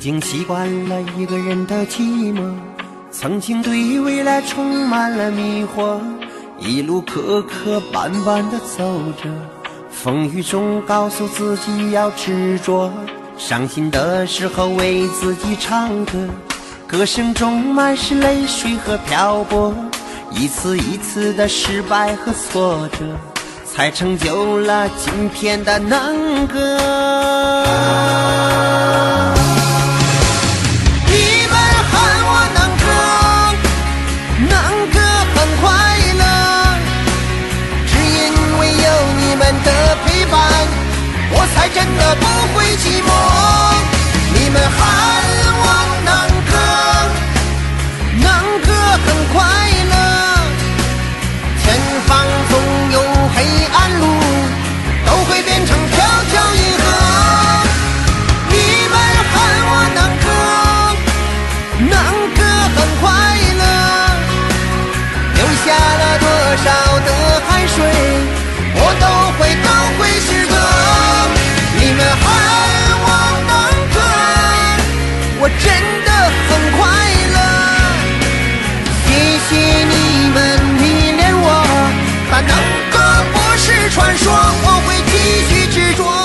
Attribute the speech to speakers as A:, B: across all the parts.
A: 经习惯了一个人的寂寞，曾经对未来充满了迷惑，一路磕磕绊绊地走着，风雨中告诉自己要执着，伤心的时候为自己唱歌，歌声中满是泪水和漂泊，一次一次的失败和挫折，才成就了今天的能歌。你们喊我能歌，能歌很快乐，只因为有你们的陪伴，我才真的不会寂寞。你们喊我能歌，能歌很快乐，前方总有黑暗路，都会变成条条银河。你们喊我能歌，能歌很快乐，流下了多少的汗水，我都会是歌。你们喊我能歌，我真的很快乐，谢谢你们迷恋我，但能歌不是传说，我会继续执着。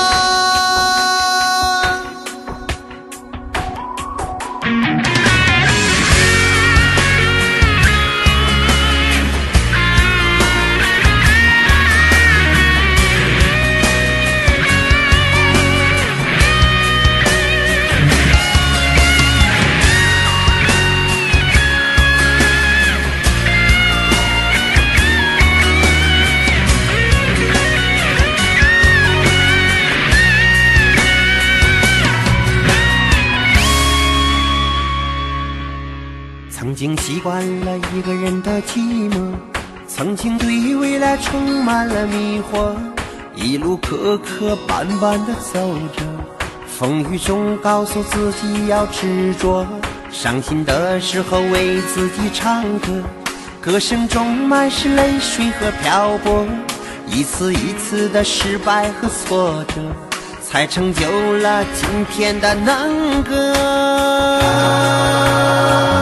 A: 曾经习惯了一个人的寂寞，曾经对未来充满了迷惑，一路磕磕绊绊地走着，风雨中告诉自己要执着，伤心的时候为自己唱歌，歌声中满是泪水和漂泊，一次一次的失败和挫折，才成就了今天的能歌。